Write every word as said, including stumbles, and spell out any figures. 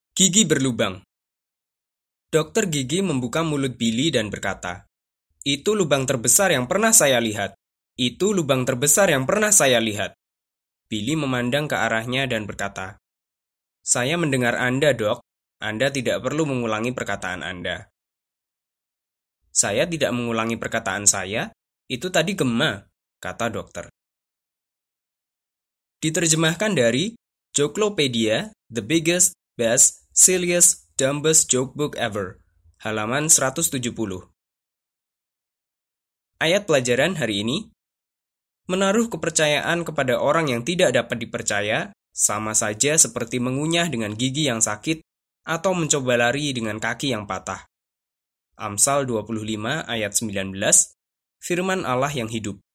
Gigi berlubang. Dokter gigi membuka mulut Billy dan berkata, "Itu lubang terbesar yang pernah saya lihat. Itu lubang terbesar yang pernah saya lihat." Billy memandang ke arahnya dan berkata, "Saya mendengar Anda, Dok. Anda tidak perlu mengulangi perkataan Anda." "Saya tidak mengulangi perkataan saya. Itu tadi gema," kata dokter. Diterjemahkan dari Jokelopedia, The Biggest, Best, Silliest, Dumbest Joke Book Ever, halaman seratus tujuh puluh. Ayat pelajaran hari ini, menaruh kepercayaan kepada orang yang tidak dapat dipercaya sama saja seperti mengunyah dengan gigi yang sakit atau mencoba lari dengan kaki yang patah. Amsal dua puluh lima ayat sembilan belas, firman Allah yang hidup.